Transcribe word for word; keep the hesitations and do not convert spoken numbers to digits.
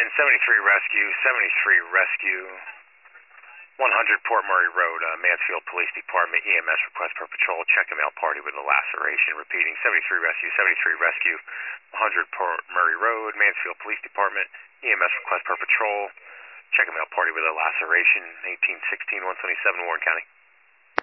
Houston, seventy-three Rescue, seventy-three Rescue, one hundred Port Murray Road, uh, Mansfield Police Department, E M S request per patrol, check a male party with a laceration. Repeating, seventy-three Rescue, seventy-three Rescue, one hundred Port Murray Road, Mansfield Police Department, E M S request per patrol, check a male party with a laceration, eighteen sixteen, one twenty-seven, Warren County.